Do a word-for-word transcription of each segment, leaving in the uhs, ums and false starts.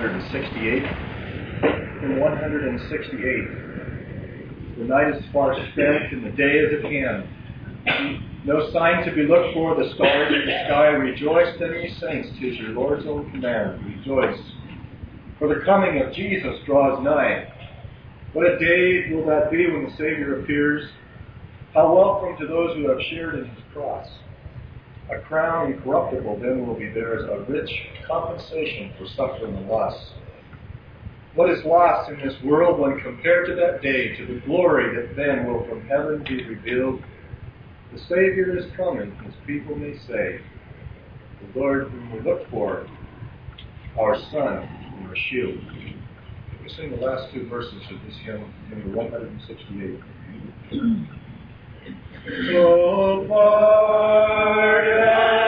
hundred sixty-eight. Hymn one hundred sixty-eight. The night is far spent and the day is at hand. No sign to be looked for, the stars in the sky. Rejoice then, ye saints, 'tis your Lord's own command. Rejoice, for the coming of Jesus draws nigh. What a day will that be when the Savior appears. How welcome to those who have shared in his cross. A crown incorruptible then will be theirs, a rich compensation for suffering and loss. What is lost in this world when compared to that day, to the glory that then will from heaven be revealed? The Savior is coming, his people may say. The Lord whom we look for, our sun and our shield. We sing the last two verses of this hymn, number one hundred sixty-eight. So far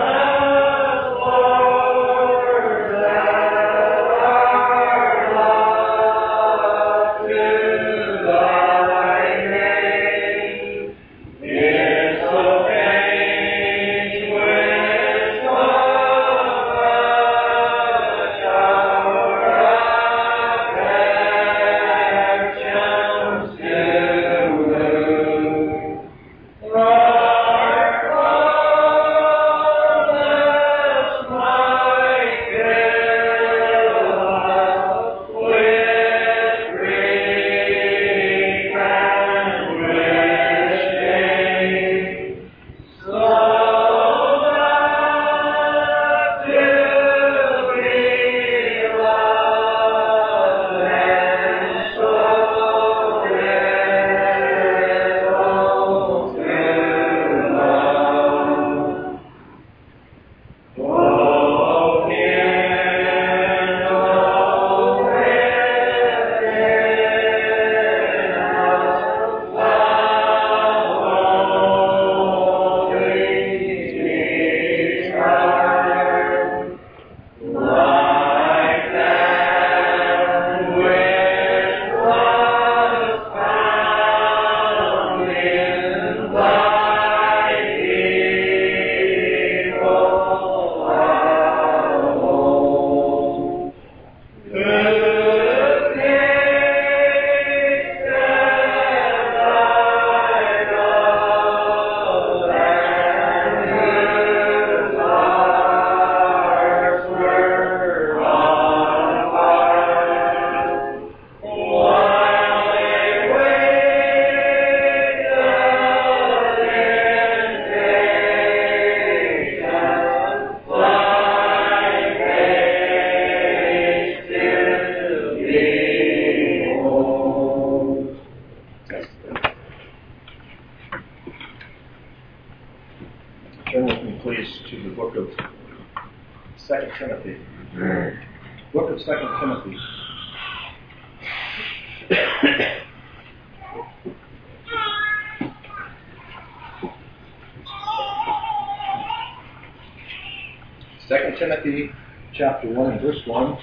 Timothy. Book of Second Timothy. Second Timothy chapter one and verse one.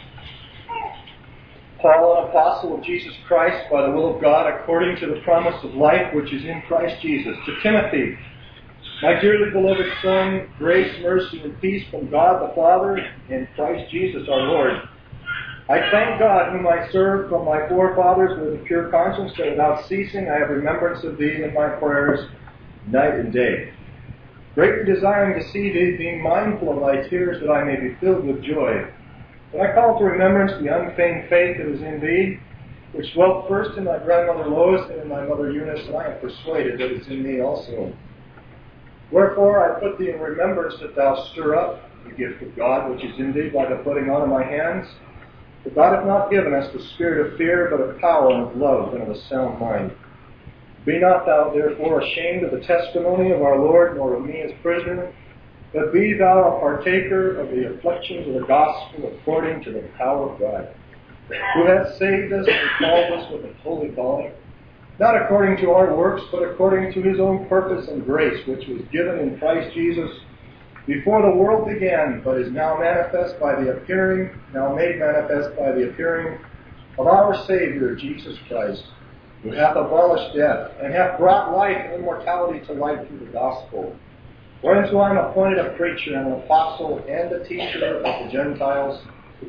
Paul, an apostle of Jesus Christ by the will of God, according to the promise of life which is in Christ Jesus, to Timothy, my dearly beloved Son, grace, mercy, and peace from God the Father and Christ Jesus our Lord. I thank God, whom I serve from my forefathers with a pure conscience, that without ceasing I have remembrance of thee in my prayers night and day, greatly desiring to see thee, being mindful of thy tears, that I may be filled with joy. When I call to remembrance the unfeigned faith that is in thee, which dwelt first in thy grandmother Lois and in thy mother Eunice, and I am persuaded that it is in thee also. Wherefore I put thee in remembrance that thou stir up the gift of God which is in thee by the putting on of my hands. For God hath not given us the spirit of fear, but of power and of love and of a sound mind. Be not thou therefore ashamed of the testimony of our Lord, nor of me as prisoner, but be thou a partaker of the afflictions of the gospel according to the power of God, who hath saved us and called us with a holy calling, not according to our works, but according to his own purpose and grace, which was given in Christ Jesus before the world began, but is now manifest by the appearing, now made manifest by the appearing of our Savior, Jesus Christ, who hath abolished death, and hath brought life and immortality to light through the gospel, whereunto I am appointed a preacher and an apostle and a teacher of the Gentiles,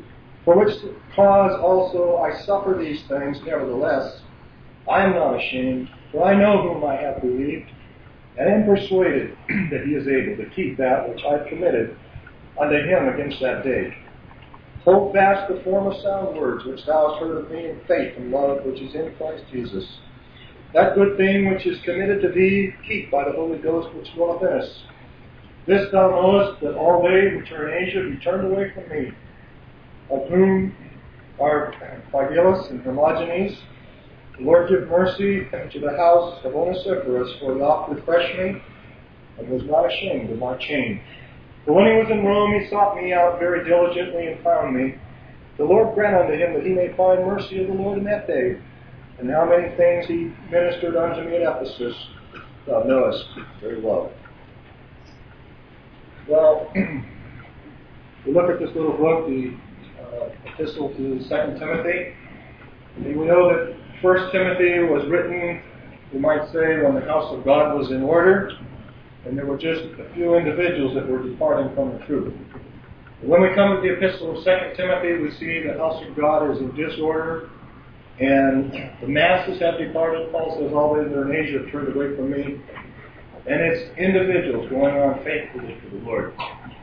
For which cause also I suffer these things, nevertheless, I am not ashamed, for I know whom I have believed, and am persuaded that he is able to keep that which I committed unto him against that day. Hold fast the form of sound words which thou hast heard of me in faith and love which is in Christ Jesus. That good thing which is committed to thee, keep by the Holy Ghost which dwelleth in us. This thou knowest, that all they which are in Asia be turned away from me, of whom are Phygelus and Hermogenes. The Lord give mercy to the house of Onesiphorus, for he oft refreshed me, and was not ashamed of my chain. For when he was in Rome, he sought me out very diligently and found me. The Lord grant unto him that he may find mercy of the Lord in that day. And how many things he ministered unto me at Ephesus, thou knowest very well. Well, we look at this little book, the uh, Epistle to Second Timothy. And we know that First Timothy was written, we might say, when the house of God was in order, and there were just a few individuals that were departing from the truth. But when we come to the Epistle of Second Timothy, we see the house of God is in disorder, and the masses have departed. Paul says, all they that are in Asia have turned away from me. And it's individuals going on faithfully for the Lord.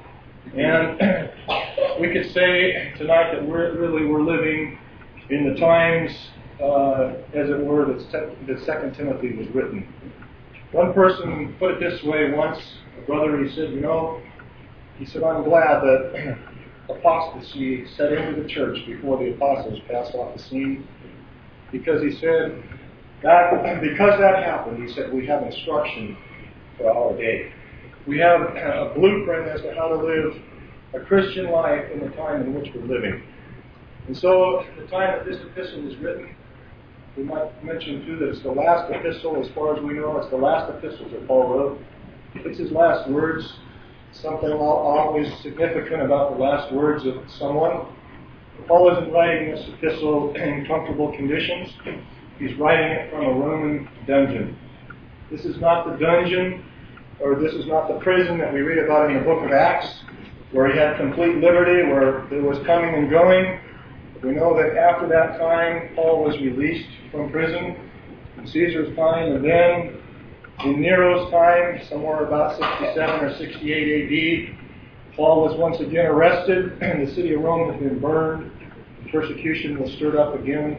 And we could say tonight that we're really we're living in the times, uh, as it were, that, that Second Timothy was written. One person put it this way once, a brother, he said, you know, he said, I'm glad that apostasy set into the church before the apostles passed off the scene. Because he said, that because that happened, he said, we have instruction for our day. We have a blueprint as to how to live a Christian life in the time in which we're living. And so, the time that this epistle was written, we might mention too that it's the last epistle, as far as we know, it's the last epistle that Paul wrote. It's his last words. Something always significant about the last words of someone. Paul isn't writing this epistle in comfortable conditions. He's writing it from a Roman dungeon. This is not the dungeon, or this is not the prison that we read about in the book of Acts, where he had complete liberty, where there was coming and going. We know that after that time, Paul was released from prison in Caesar's time, and then in Nero's time, somewhere about sixty-seven or sixty-eight A D, Paul was once again arrested, and the city of Rome had been burned. Persecution was stirred up again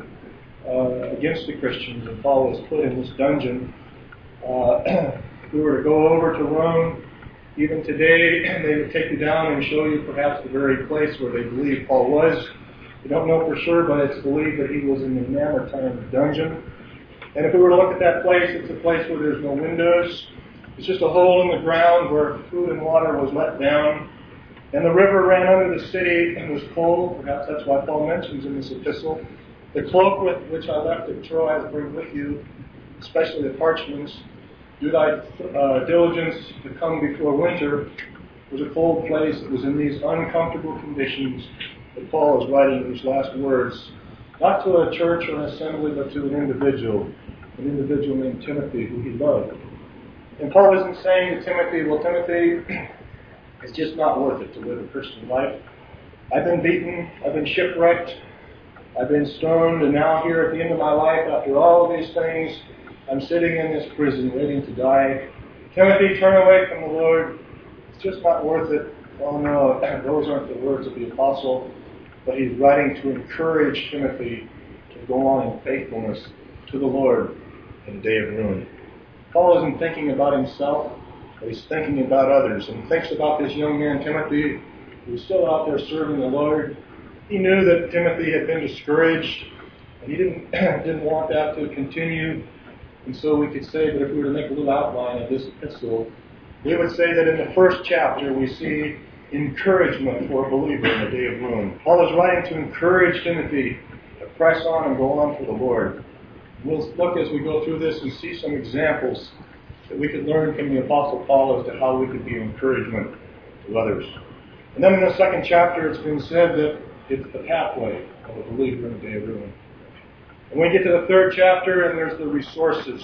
uh, against the Christians, and Paul was put in this dungeon. Uh, if we were to go over to Rome, even today, they would take you down and show you perhaps the very place where they believe Paul was. We don't know for sure, but it's believed that he was in the Mamertine dungeon. And if we were to look at that place, it's a place where there's no windows. It's just a hole in the ground where food and water was let down. And the river ran under the city and was cold. Perhaps that's why Paul mentions in this epistle, the cloak with which I left at Troy I bring with you, especially the parchments. Do thy uh, diligence to come before winter. It was a cold place. It was in these uncomfortable conditions that Paul is writing these last words, not to a church or an assembly, but to an individual, an individual named Timothy, who he loved. And Paul isn't saying to Timothy, well, Timothy, it's just not worth it to live a Christian life. I've been beaten, I've been shipwrecked, I've been stoned, and now here at the end of my life, after all of these things, I'm sitting in this prison waiting to die. Timothy, turn away from the Lord. It's just not worth it. Oh no, those aren't the words of the apostle, but he's writing to encourage Timothy to go on in faithfulness to the Lord in the day of ruin. Paul isn't thinking about himself, but he's thinking about others, and he thinks about this young man, Timothy, who's still out there serving the Lord. He knew that Timothy had been discouraged, and he didn't, didn't want that to continue. And so we could say that if we were to make a little outline of this epistle, we would say that in the first chapter we see encouragement for a believer in the day of ruin. Paul is writing to encourage Timothy to press on and go on for the Lord. We'll look as we go through this and see some examples that we could learn from the Apostle Paul as to how we could be encouragement to others. And then in the second chapter it's been said that it's the pathway of a believer in the day of ruin. And we get to the third chapter, and there's the resources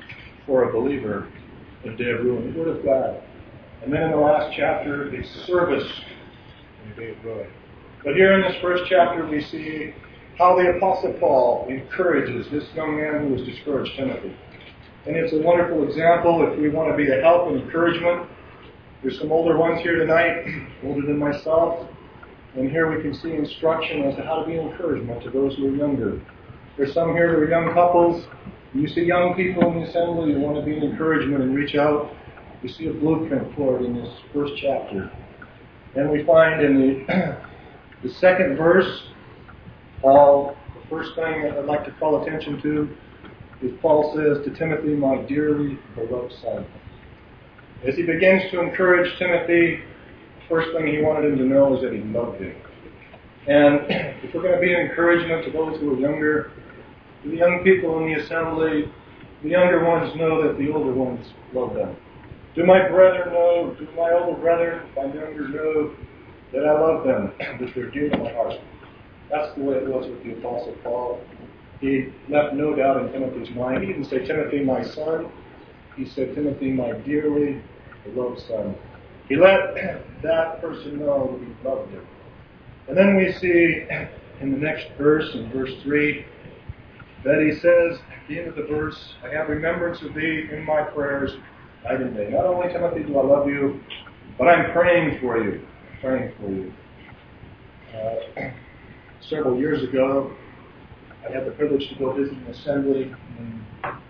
for a believer in the day of ruin, the Word of God. And then in the last chapter, the service in the day of ruin. But here in this first chapter we see how the Apostle Paul encourages this young man who was discouraged, Timothy. And it's a wonderful example if we want to be a help and encouragement. There's some older ones here tonight, older than myself. And here we can see instruction as to how to be an encouragement to those who are younger. There's some here who are young couples. When you see young people in the assembly, you want to be an encouragement and reach out. We see a blueprint for it in this first chapter. And we find in the, the second verse, Paul, the first thing that I'd like to call attention to is Paul says to Timothy, my dearly beloved son. As he begins to encourage Timothy, the first thing he wanted him to know is that he loved him. And if we're going to be an encouragement to those who are younger, to the young people in the assembly, the younger ones know that the older ones love them. Do my brethren know, do my older brethren, my younger know that I love them, that they're dear to my heart. That's the way it was with the Apostle Paul. He left no doubt in Timothy's mind. He didn't say, Timothy, my son. He said, Timothy, my dearly beloved son. He let that person know that he loved him. And then we see in the next verse, in verse three, that he says, at the end of the verse, I have remembrance of thee in my prayers night and day. Not only, Timothy, do I love you, but I'm praying for you. I'm praying for you. Uh, several years ago, I had the privilege to go visit an assembly in,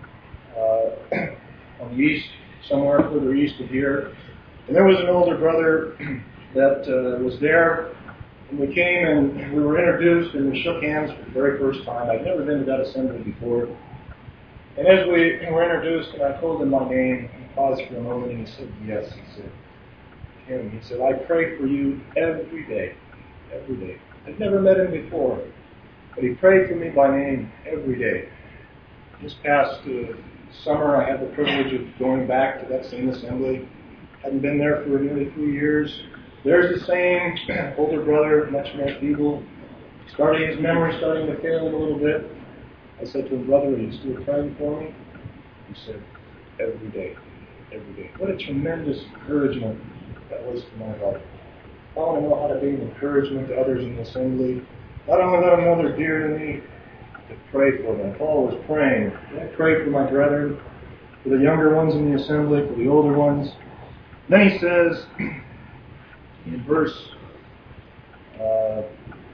uh, on the east, somewhere further east of here. And there was an older brother that uh, was there. And we came and we were introduced and we shook hands for the very first time. I'd never been to that assembly before. And as we were introduced and I told him my name, he paused for a moment and he said, yes. He said, Tim, he said, I pray for you every day. Every day. I'd never met him before. But he prayed for me by name every day. This past uh, summer, I had the privilege of going back to that same assembly. Hadn't been there for nearly three years. There's the same older brother, much more feeble, starting his memory starting to fail him a little bit. I said to him, brother, are you still praying for me? He said, every day, every day. What a tremendous encouragement that was to my heart. I want to know how to be an encouragement to others in the assembly. Not only let them know they're dear to me, to pray for them. Paul was praying. I pray for my brethren, for the younger ones in the assembly, for the older ones. Then he says, in verse uh,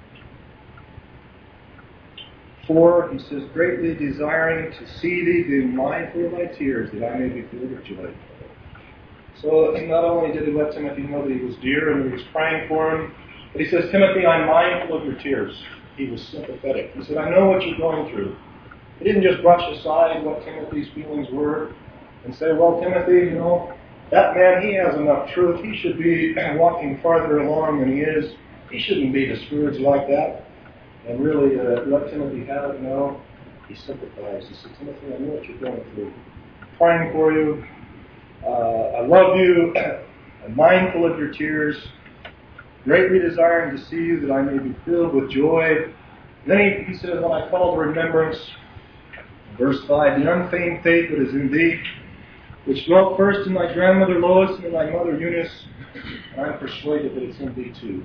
four, he says, greatly desiring to see thee, being mindful of thy tears, that I may be filled with joy. So not only did he let Timothy know that he was dear and he was praying for him, but he says, Timothy, I'm mindful of your tears. He was sympathetic. He said, I know what you're going through. He didn't just brush aside what Timothy's feelings were and say, well, Timothy, you know, that man, he has enough truth. He should be walking farther along than he is. He shouldn't be discouraged like that. And really uh, let Timothy have it. No, he sympathized. He said, Timothy, I know what you're going through. I'm praying for you. Uh, I love you. I'm mindful of your tears. Greatly desiring to see you, that I may be filled with joy. And then he, he says, when I call to remembrance, verse five, the unfeigned faith that is in thee, which dwelt first in thy grandmother Lois and in thy mother Eunice, and I'm persuaded that it's in thee too.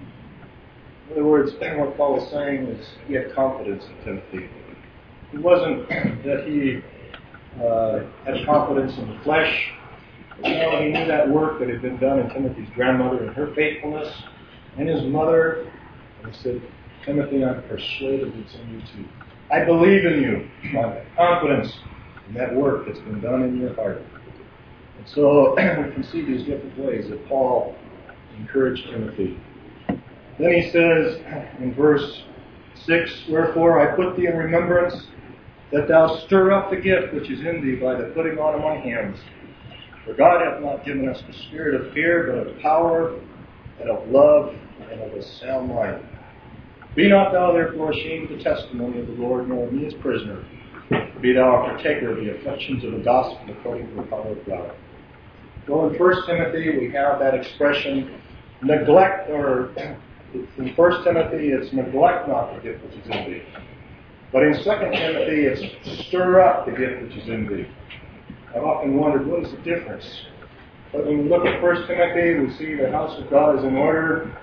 In other words, what Paul is saying is he had confidence in Timothy. It wasn't that he uh, had confidence in the flesh. But no, he knew that work that had been done in Timothy's grandmother and her faithfulness, and his mother. And he said, Timothy, I'm persuaded it's in you too. I believe in you. I have confidence in that work that's been done in your heart. And so we can see these different ways that Paul encouraged Timothy. Then he says in verse six, wherefore I put thee in remembrance that thou stir up the gift which is in thee by the putting on of my hands. For God hath not given us the spirit of fear, but of power, and of love, and of a sound mind. Be not thou therefore ashamed of the testimony of the Lord, nor of me as prisoner. Be thou a partaker of the afflictions of the gospel according to the power of God. Well, in First Timothy we have that expression, neglect, or in First Timothy it's neglect not the gift which is in thee. But in Second Timothy it's stir up the gift which is in thee. I've often wondered, what is the difference? But when we look at First Timothy, we see the house of God is in order.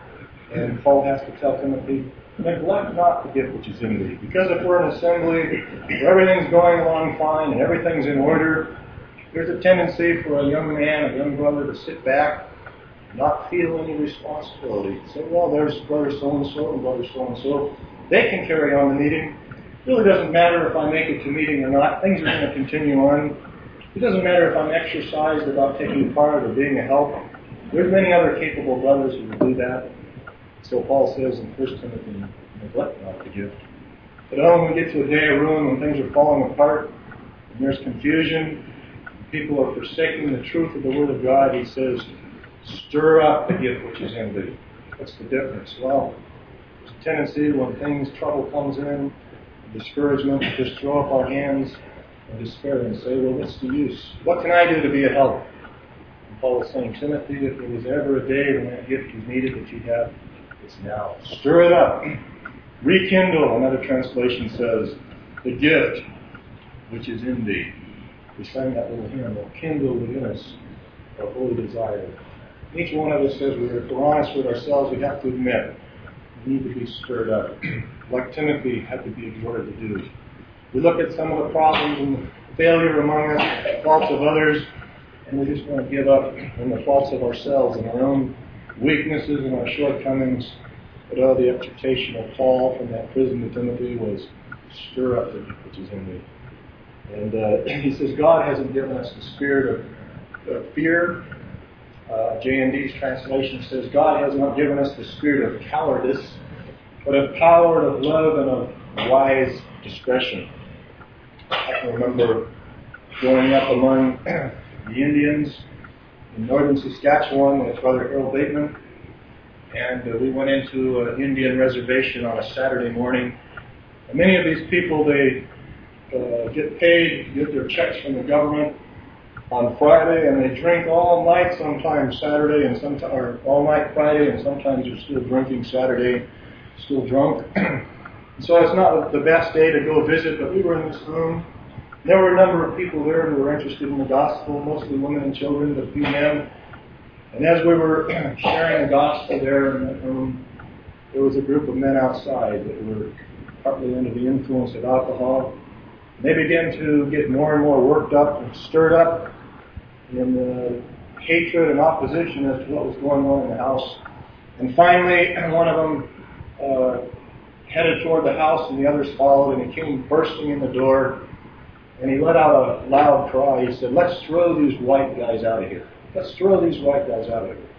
And Paul has to tell Timothy, neglect not the gift which is in thee. Because if we're in an assembly where everything's going along fine and everything's in order, there's a tendency for a young man, a young brother, to sit back, not feel any responsibility. Say, well, there's brother so-and-so and brother so-and-so. They can carry on the meeting. It really doesn't matter if I make it to meeting or not. Things are going to continue on. It doesn't matter if I'm exercised about taking part or being a help. There's many other capable brothers who will do that. So Paul says in First Timothy, neglect not the gift. But oh, when we get to a day of ruin when things are falling apart and there's confusion, and people are forsaking the truth of the Word of God, he says, stir up the gift which is in thee. What's the difference? Well, there's a tendency when things, trouble comes in, discouragement, to just throw up our hands and despair and say, well, what's the use? What can I do to be a help? And Paul is saying, Timothy, if there was ever a day when that gift was needed that you have, it's now. Stir it up. Rekindle, another translation says, the gift which is in thee. We sang that little hymn, will kindle within us our holy desire. Each one of us says, if we're honest with ourselves, we have to admit we need to be stirred up, like Timothy had to be exhorted to do. We look at some of the problems and the failure among us, the faults of others, and we just want to give up on the faults of ourselves and our own weaknesses and our shortcomings. But oh, the exhortation of Paul from that prison to Timothy was, stir up the gift which is in thee. And uh, he says, God hasn't given us the spirit of, of fear. Uh, J N D's translation says, God has not given us the spirit of cowardice, but of power, of love, and of wise discretion. I can remember growing up among the Indians in northern Saskatchewan with Brother Harold Bateman, and uh, we went into an Indian reservation on a Saturday morning. And many of these people, they uh, get paid, get their checks from the government on Friday, and they drink all night, sometimes Saturday, and sometimes or all night Friday, and sometimes they're still drinking Saturday, still drunk. So it's not the best day to go visit, but we were in this room. There were a number of people there who were interested in the gospel, mostly women and children, but a few men. And as we were sharing the gospel there in that room, there was a group of men outside that were partly under the influence of alcohol. And they began to get more and more worked up and stirred up in uh, hatred and opposition as to what was going on in the house. And finally, one of them uh, headed toward the house, and the others followed, and he came bursting in the door, and he let out a loud cry. He said, let's throw these white guys out of here. Let's throw these white guys out of here.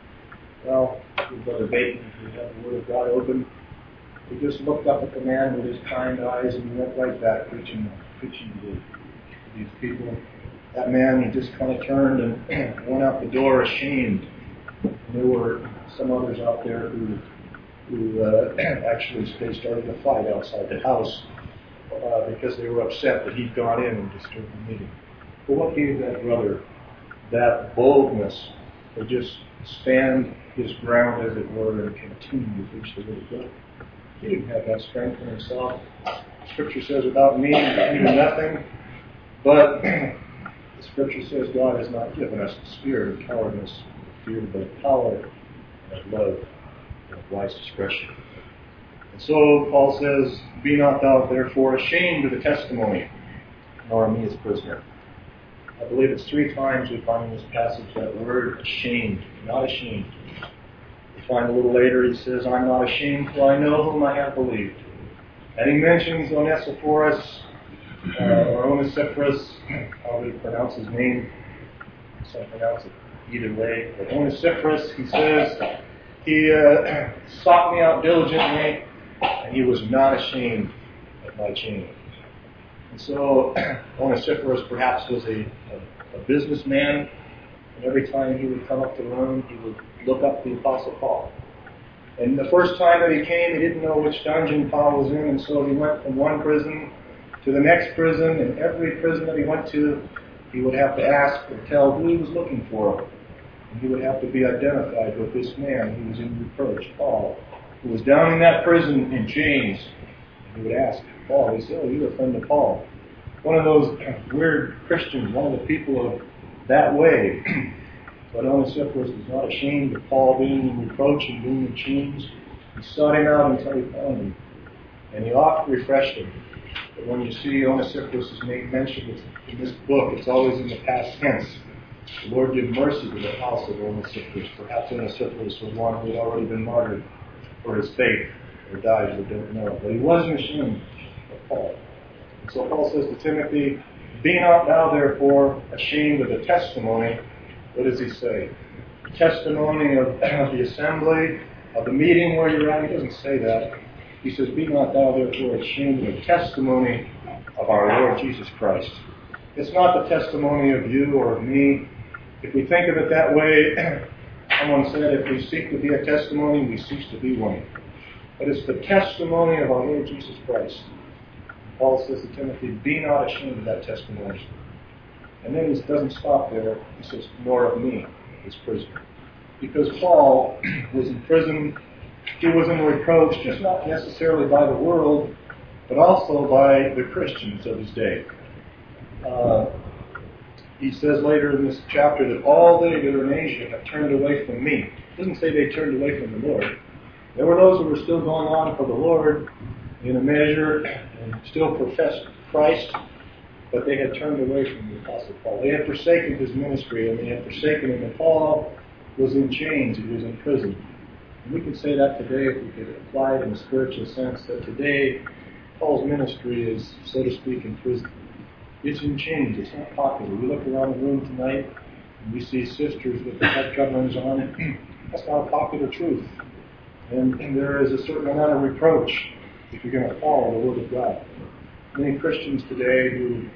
Well, Brother Bateman, who had the Word of God open, he just looked up at the man with his kind eyes, and he went right back preaching, preaching to, the, to these people. That man, he just kind of turned and went out the door ashamed. And there were some others out there who who uh, actually they started to fight outside the house uh, because they were upset that he'd gone in and disturbed the meeting. But what gave that brother that boldness to just stand his ground, as it were, and continue to preach the Word of God? He didn't have that strength in himself. Scripture says, without me, you can do nothing. But the Scripture says God has not given us the spirit of cowardice, fear, but of power and of love and of wise discretion. And so Paul says, be not thou therefore ashamed of the testimony, nor me as prisoner. I believe it's three times we find in this passage that word ashamed, not ashamed. We find a little later he says, I'm not ashamed, for I know whom I have believed. And he mentions Onesiphorus, uh, or Onesiphorus, how do you pronounce his name? So I pronounce it either way. But Onesiphorus, he says, he uh, sought me out diligently, and he was not ashamed of my chain. And so Onesiphorus perhaps was a, a, a businessman, and every time he would come up to Rome, he would look up the Apostle Paul. And the first time that he came, he didn't know which dungeon Paul was in, and so he went from one prison to the next prison, and every prison that he went to, he would have to ask or tell who he was looking for. And he would have to be identified with this man who was in reproach, Paul, who was down in that prison in chains. And he would ask Paul, he said, oh, you're a friend of Paul. One of those weird Christians, one of the people of that way. But Onesiphorus was not ashamed of Paul being in reproach and being in chains. He sought him out until he found him, and he oft refreshed him. But when you see Onesiphorus' name mentioned in this book, it's always in the past tense. The Lord give mercy to the house of Onesiphorus. Perhaps Onesiphorus was one who had already been martyred for his faith, or died, we don't know. But he wasn't ashamed of Paul. And so Paul says to Timothy, be not thou therefore ashamed of the testimony. What does he say? The testimony of, of the assembly, of the meeting where you're at. He doesn't say that. He says, be not thou therefore ashamed of the testimony of our Lord Jesus Christ. It's not the testimony of you or of me. If we think of it that way, someone said, if we seek to be a testimony, we cease to be one. But it's the testimony of our Lord Jesus Christ. Paul says to Timothy, be not ashamed of that testimony. And then he doesn't stop there. He says, nor of me, his prisoner. Because Paul was in prison, he was in reproach, just not necessarily by the world, but also by the Christians of his day. Uh, he says later in this chapter that all they that are in Asia have turned away from me. It doesn't say they turned away from the Lord. There were those who were still going on for the Lord in a measure and still professed Christ, but they had turned away from the Apostle Paul. They had forsaken his ministry, and they had forsaken him. And Paul was in chains. He was in prison. And we can say that today, if we could apply it in a spiritual sense, that today Paul's ministry is, so to speak, in prison. It's in chains. It's not popular. We look around the room tonight and we see sisters with their head coverings on. That's not a popular truth. And, and there is a certain amount of reproach if you're going to follow the Word of God. Many Christians today who,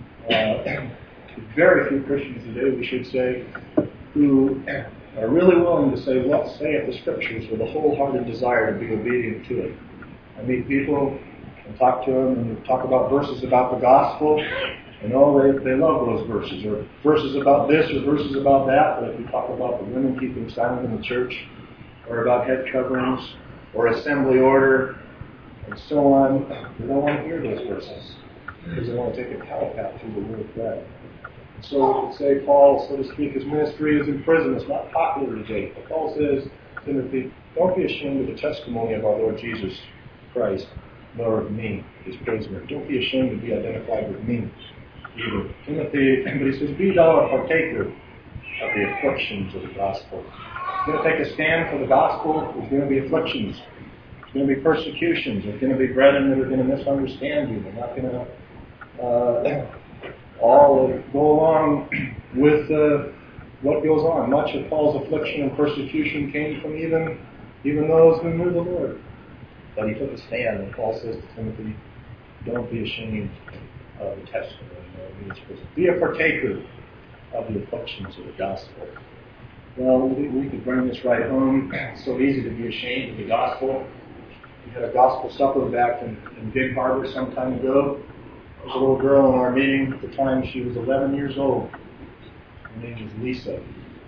uh, very few Christians today, we should say, who are really willing to say what saith the Scriptures with a wholehearted desire to be obedient to it. I meet people and talk to them and talk about verses about the gospel, and oh, they, they love those verses, or verses about this or verses about that. But if you talk about the women keeping silent in the church, or about head coverings, or assembly order, and so on, they don't want to hear those verses because they want to take a calipat through the Word of God. So we could say Paul, so to speak, his ministry is in prison. It's not popular today. But Paul says, Timothy, don't be ashamed of the testimony of our Lord Jesus Christ, nor of me, his prisoner. Don't be ashamed to be identified with me either. Timothy, but he says, be thou a partaker of the afflictions of the gospel. You're going to take a stand for the gospel. There's going to be afflictions. There's going to be persecutions. There's going to be brethren that are going to misunderstand you. They're not going to uh, all go along with uh, what goes on. Much of Paul's affliction and persecution came from even, even those who knew the Lord. But he took a stand, and Paul says to Timothy, don't be ashamed of the testimony of his prison. Be a partaker of the afflictions of the gospel. Well, we, we could bring this right home. It's so easy to be ashamed of the gospel. We had a gospel supper back in, in Big Harbor some time ago. There was a little girl in our meeting at the time. She was eleven years old. Her name was Lisa.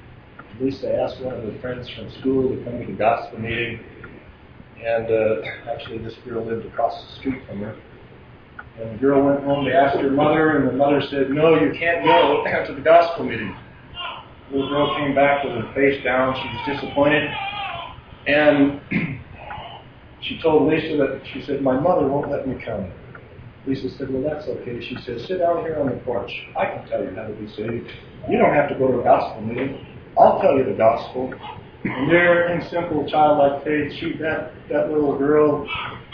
Lisa asked one of her friends from school to come to the gospel meeting. And uh, actually this girl lived across the street from her. And the girl went home to ask her mother, and the mother said, no, you can't go to the gospel meeting. The little girl came back with her face down. She was disappointed. And she told Lisa that, she said, my mother won't let me come. Lisa said, well, that's okay. She said, sit down here on the porch. I can tell you how to be saved. You don't have to go to a gospel meeting. I'll tell you the gospel. And there, in simple childlike faith, she, that, that little girl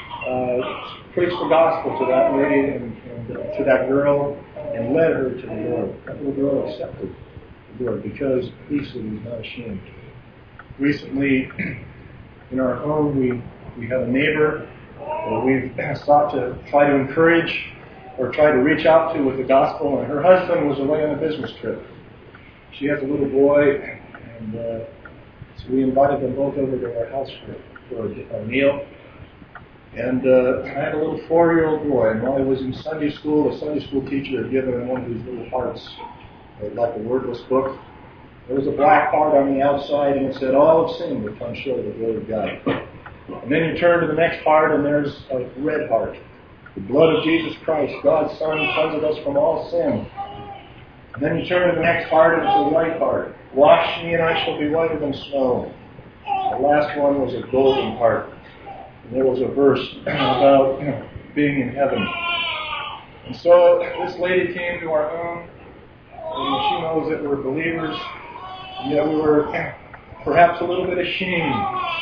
uh, preached the gospel to that lady and, and uh, to that girl and led her to the Lord. That little girl accepted the Lord because Lisa was not ashamed. Recently, in our home, we, we had a neighbor that we've sought to try to encourage or try to reach out to with the gospel, and her husband was away on a business trip. She has a little boy, and uh, so we invited them both over to our house for, for a, a meal. And uh, I had a little four-year-old boy, and while he was in Sunday school, a Sunday school teacher had given him one of these little hearts, like a wordless book. There was a black heart on the outside, and it said, all have sinned and come short of the glory of God. And then you turn to the next heart, and there's a red heart. The blood of Jesus Christ, God's Son, cleanses us from all sin. And then you turn to the next heart, and it's a white heart. Wash me, and I shall be whiter than snow. The last one was a golden heart. And there was a verse about being in heaven. And so this lady came to our home, and she knows that we're believers, and yet we were perhaps a little bit ashamed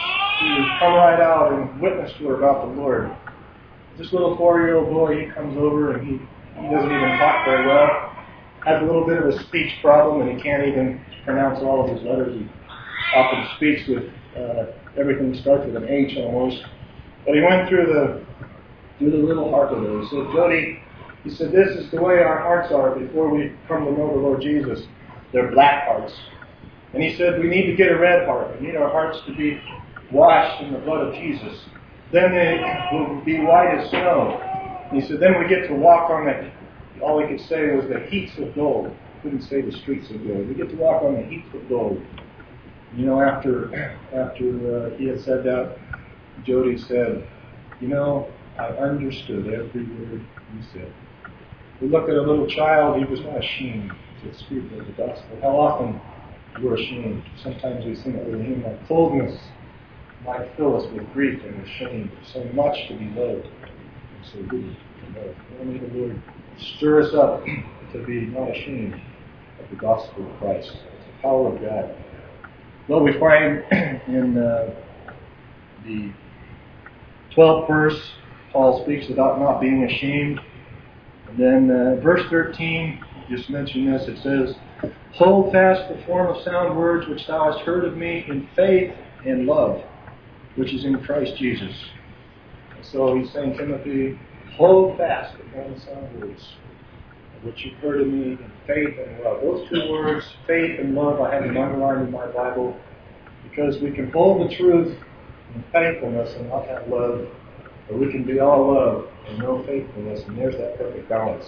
to come right out and witness to her about the Lord. This little four-year-old boy, he comes over, and he, he doesn't even talk very well. Has a little bit of a speech problem, and he can't even pronounce all of his letters. He often speaks with uh, everything starts with an H almost. But he went through the through the little heart of it. He said, Jody, he said, this is the way our hearts are before we come to know the Lord Jesus. They're black hearts. And he said, we need to get a red heart. We need our hearts to be washed in the blood of Jesus. Then they will be white as snow. And he said, then we get to walk on the, all he could say was the heaps of gold. He couldn't say the streets of gold. We get to walk on the heaps of gold. You know, after after uh, he had said that, Jody said, you know, I understood every word you said. We look at a little child, he was not ashamed to speak of the gospel. How often we're ashamed. Sometimes we sing it with a hymn like, coldness might fill us with grief and shame. So much to be loved and so good to love. Only the Lord stir us up to be not ashamed of the gospel of Christ. It's the power of God. Well, we find in uh, the twelfth verse, Paul speaks about not being ashamed. And then uh, verse thirteen, just mention this, it says, hold fast the form of sound words which thou hast heard of me in faith and love, which is in Christ Jesus. And so he's saying, Timothy, hold fast the form of sound words which you've heard of me in faith and love. Those two words, faith and love, I have them underlined in my Bible because we can hold the truth in faithfulness and not have love, or we can be all love and no faithfulness, and there's that perfect balance.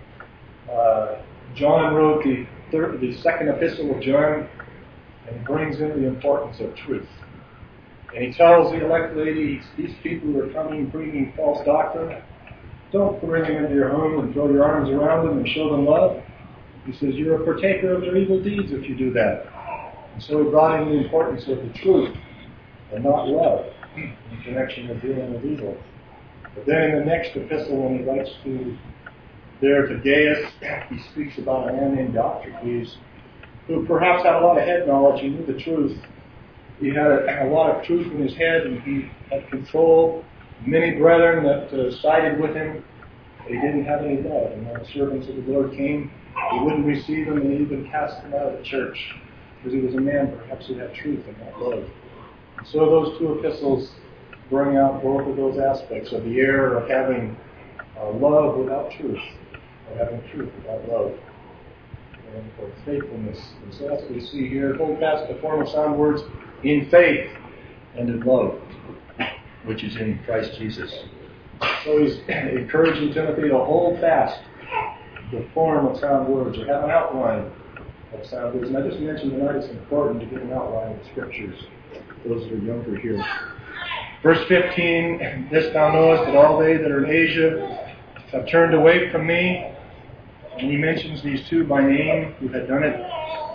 Uh, John wrote the, third, the second epistle of John, and he brings in the importance of truth. And he tells the elect lady, these people who are coming bringing false doctrine, don't bring them into your home and throw your arms around them and show them love. He says, you're a partaker of their evil deeds if you do that. And so he brought in the importance of the truth and not love in connection with dealing with evil. But then in the next epistle, when he writes to there to Gaius, he speaks about a man named Diotrephes, who perhaps had a lot of head knowledge. He knew the truth. He had a, a lot of truth in his head, and he had control. Many brethren that uh, sided with him, he didn't have any love. And when the servants of the Lord came, he wouldn't receive them, and he even cast them out of the church, because he was a man perhaps who had truth and not love. And so those two epistles bring out both of those aspects of the error of having uh, love without truth, or having truth without love, and for faithfulness. And so that's what we see here. Hold fast the form of sound words in faith and in love, which is in Christ Jesus. So he's encouraging Timothy to hold fast the form of sound words, or have an outline of sound words. And I just mentioned tonight it's important to get an outline of Scriptures, those that are younger here. Verse fifteen, this thou knowest, that all they that are in Asia have turned away from me. And he mentions these two by name who had done it.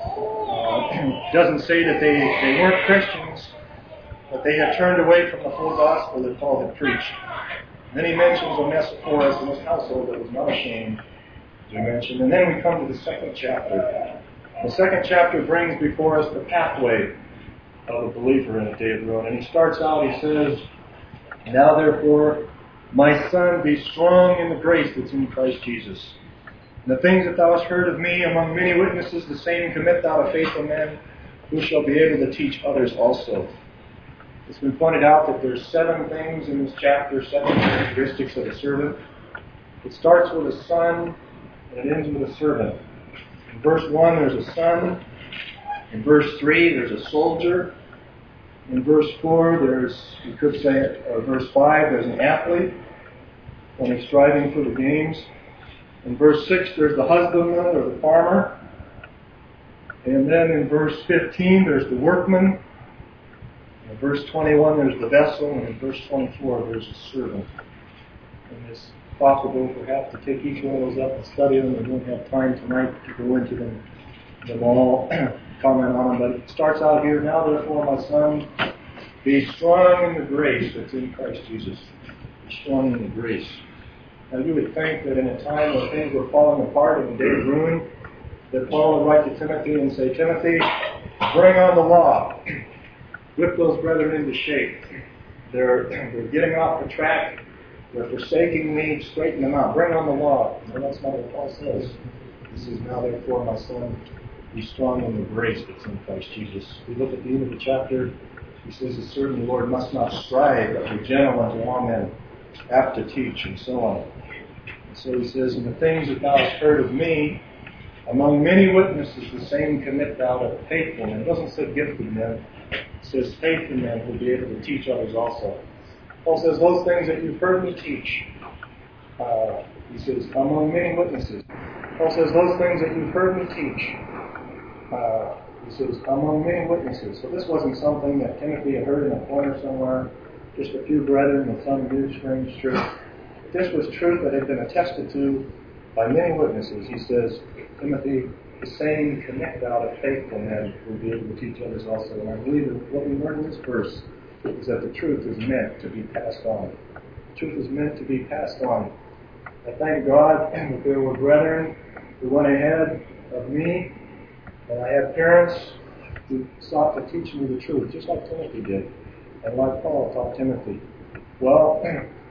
Uh, doesn't say that they, they weren't Christians, but they had turned away from the full gospel that Paul had preached. And then he mentions Onesiphorus and his household that was not ashamed, as we mentioned. And then we come to the second chapter. The second chapter brings before us the pathway of a believer in a day of ruin. And he starts out, he says, now therefore, my son, be strong in the grace that's in Christ Jesus. And the things that thou hast heard of me among many witnesses, the same commit thou to faithful men, who shall be able to teach others also. It's been pointed out that there's seven things in this chapter, seven characteristics of a servant. It starts with a son, and it ends with a servant. In verse one, there's a son. In verse three, there's a soldier. In verse four, there's, you could say it, or verse five, there's an athlete when he's striving for the games. In verse six, there's the husbandman or the farmer. And then in verse fifteen, there's the workman. In verse twenty-one, there's the vessel. And in verse twenty-four, there's the servant. In this possible perhaps to take each one of those up and study them. We don't have time tonight to go into them, them all, comment on them, but it starts out here, now therefore, my son, be strong in the grace that's in Christ Jesus. Be strong in the grace. Now you would think that in a time when things were falling apart and the day of ruin, that Paul would write to Timothy and say, Timothy, bring on the law. Whip those brethren into shape. They're, they're getting off the track. They're forsaking me. Straighten them out. Bring on the law. No, that's not what Paul says. He says, now therefore, my son, be strong in the grace that's in Christ Jesus. We look at the end of the chapter. He says, a certain Lord must not strive, but be gentle unto all men, apt to teach, and so on. And so he says, and the things that thou hast heard of me, among many witnesses, the same commit thou to faithful men. It doesn't say gifted men. It says faithful men who will be able to teach others also. Paul says, those things that you've heard me teach, uh, he says, among many witnesses. Paul says, those things that you've heard me teach, uh, he says, among many witnesses. So this wasn't something that Timothy had heard in a corner somewhere, just a few brethren with some new strange truth. This was truth that had been attested to by many witnesses. He says, Timothy, the same commit thou to faithful men who will be able to teach others also. And I believe that what we learn in this verse is that the truth is meant to be passed on. The truth is meant to be passed on. I thank God that there were brethren who went ahead of me, and I had parents who sought to teach me the truth, just like Timothy did, and like Paul taught Timothy. Well,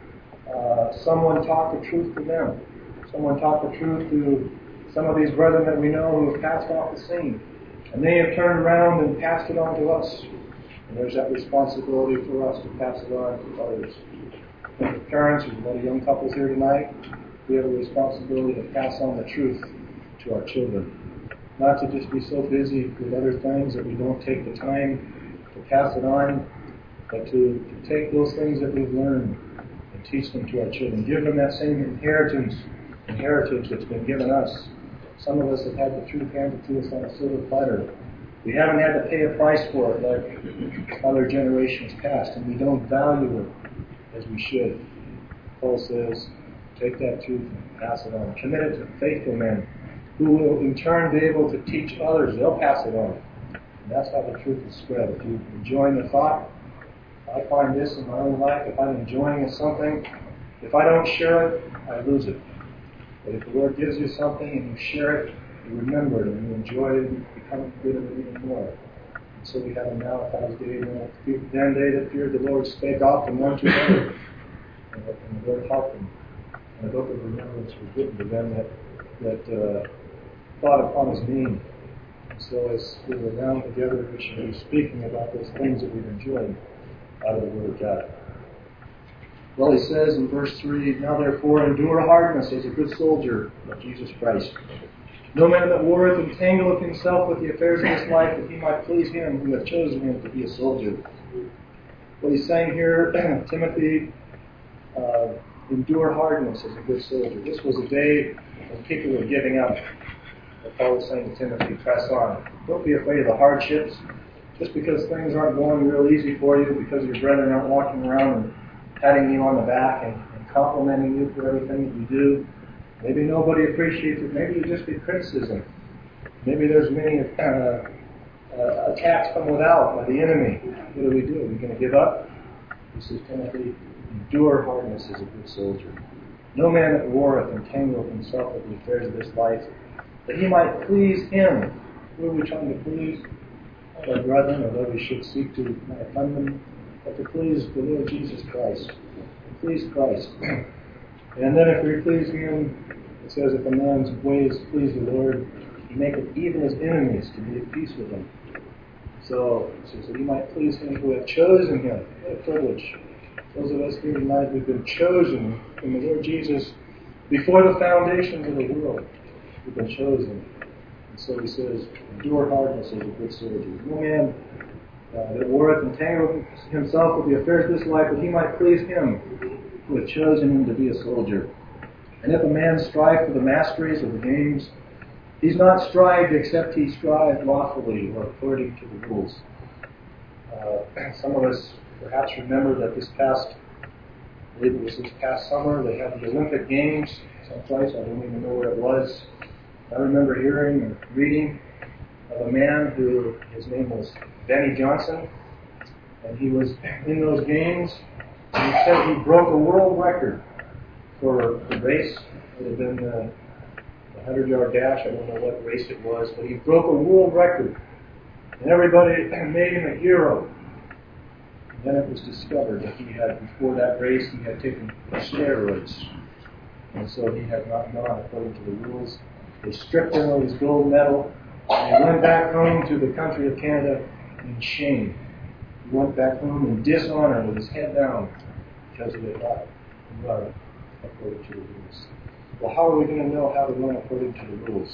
uh, someone taught the truth to them. Someone taught the truth to some of these brethren that we know who have passed off the scene. And they have turned around and passed it on to us. And there's that responsibility for us to pass it on to others. And parents, there's a lot of young couples here tonight, we have a responsibility to pass on the truth to our children. Not to just be so busy with other things that we don't take the time to pass it on, but to, to take those things that we've learned and teach them to our children. Give them that same inheritance and heritage that's been given us. Some of us have had the truth handed to us on a silver platter. We haven't had to pay a price for it like other generations past, and we don't value it as we should. Paul says, take that truth and pass it on. Commit it to faithful men who will in turn be able to teach others. They'll pass it on. And that's how the truth is spread. If you enjoy the thought, I find this in my own life, if I'm enjoying something, if I don't share it, I lose it. But if the Lord gives you something and you share it, you remember it and you enjoy it and you become good at it even more. And so we have a Malachi's day, then they that feared the Lord spake often one to another, and the Lord helped them. And a book of remembrance was written to them that, that uh, thought upon his name. And so as we were down together, we should be speaking about those things that we've enjoyed out of the Word of God. Well, he says in verse three, now therefore endure hardness as a good soldier of Jesus Christ. No man that warreth entangleth himself with the affairs of this life, that he might please him who hath chosen him to be a soldier. What he's saying here, Timothy, uh, endure hardness as a good soldier. This was a day when people were giving up. What Paul was saying to Timothy, press on. Don't be afraid of the hardships. Just because things aren't going real easy for you, because your brethren aren't walking around and patting you on the back and, and complimenting you for everything that you do. Maybe nobody appreciates it. Maybe you just get criticism. Maybe there's many uh, uh, attacks from without by the enemy. What do we do? Are we going to give up? He says, Timothy, endure hardness as a good soldier. No man that warreth entangleth himself with the affairs of this life, that he might please him. Who are we trying to please? Not our brethren, although we should seek to not offend them, but to please the Lord Jesus Christ. To please Christ. And then if we please him, it says, if a man's ways please the Lord, he maketh even his enemies to be at peace with him. So it says that he might please him who hath chosen him. What a privilege. Those of us here tonight who've been chosen in the Lord Jesus before the foundations of the world. We've been chosen. And so he says, endure hardness as a good soldier. No man uh, that warreth entangleth himself with the affairs of this life, that he might please him who hath chosen him to be a soldier. And if a man strive for the masteries of the games, he's not strived except he strive lawfully or according to the rules. Uh, some of us perhaps remember that this past I believe it was this past summer. They had the Olympic Games someplace. I don't even know where it was. I remember hearing and reading of a man who, his name was Benny Johnson, and he was in those games, and he said he broke a world record for the race. It had been the hundred-yard dash. I don't know what race it was, but he broke a world record. And everybody made him a hero. And then it was discovered that he had, before that race, he had taken steroids. And so he had not gone according to the rules. They stripped him of his gold medal, and he went back home to the country of Canada in shame. He went back home in dishonor with his head down because he had not run according to the rules. Well, how are we going to know how to run according to the rules?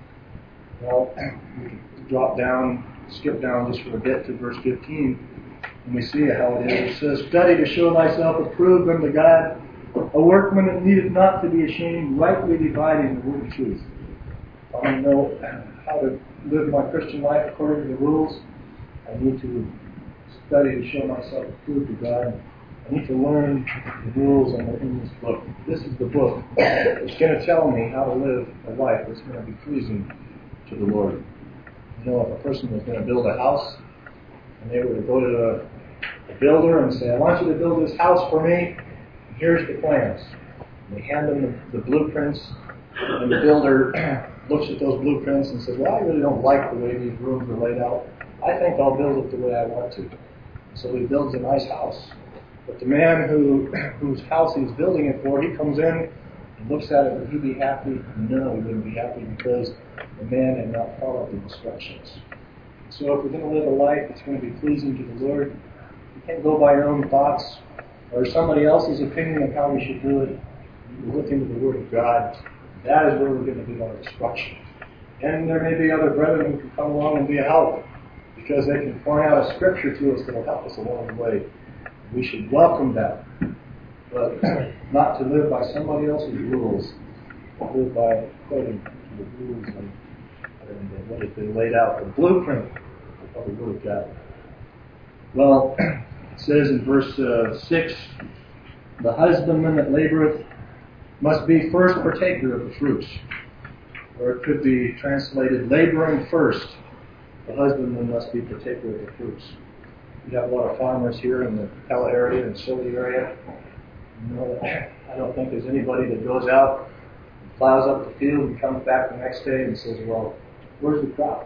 Well, we can drop down, skip down just for a bit to verse fifteen, and we see how it is. It says, "Study to show thyself approved unto God, a workman that needeth not to be ashamed, rightly dividing the word of truth." I want to know how to live my Christian life according to the rules. I need to study to show myself approved to God. I need to learn the rules in this book. This is the book that's going to tell me how to live a life that's going to be pleasing to the Lord. You know, if a person was going to build a house, and they were to go to a, a builder and say, "I want you to build this house for me, and here's the plans." And they hand them the, the blueprints, and the builder looks at those blueprints and says, "Well, I really don't like the way these rooms are laid out. I think I'll build it the way I want to." So he builds a nice house. But the man who whose house he's building it for, he comes in and looks at it. Would he be happy? No, he wouldn't be happy because the man had not followed the instructions. So if we're going to live a life that's going to be pleasing to the Lord, you can't go by your own thoughts or somebody else's opinion of how we should do it. You look into the Word of God. That is where we're going to get our instruction. And there may be other brethren who can come along and be a help because they can point out a scripture to us that will help us along the way. We should welcome that, but not to live by somebody else's rules, but live by according to the rules and, and what has been laid out, the blueprint of the Word of God. Well, it says in verse uh, six, "The husbandman that laboreth must be first partaker of the fruits." Or it could be translated, "laboring first, the husbandman must be partaker of the fruits." We have a lot of farmers here in the Pella area and Silly area. You know, I don't think there's anybody that goes out and plows up the field and comes back the next day and says, "Well, where's the crop?"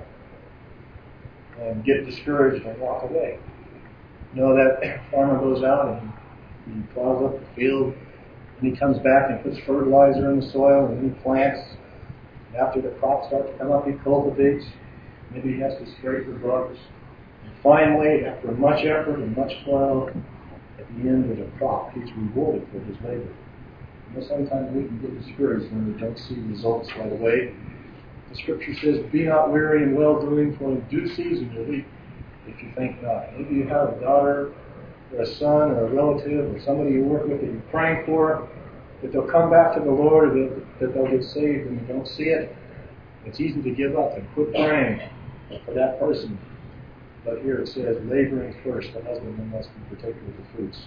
and get discouraged and walk away. You know, that farmer goes out and he plows up the field and he comes back and puts fertilizer in the soil and he plants. And after the crops start to come up, he cultivates. Maybe he has to spray for bugs. Finally, after much effort and much toil, at the end of the crop, he's rewarded for his labor. You know, sometimes we can get discouraged when we don't see results right away. The Scripture says, "Be not weary in well-doing, for in due season you'll reap if you think not." Maybe you have a daughter or a son or a relative or somebody you work with that you're praying for, that they'll come back to the Lord, or that, that they'll get saved and you don't see it. It's easy to give up and quit praying for that person. But here it says, "laboring first, the husbandman must be partaker of the fruits."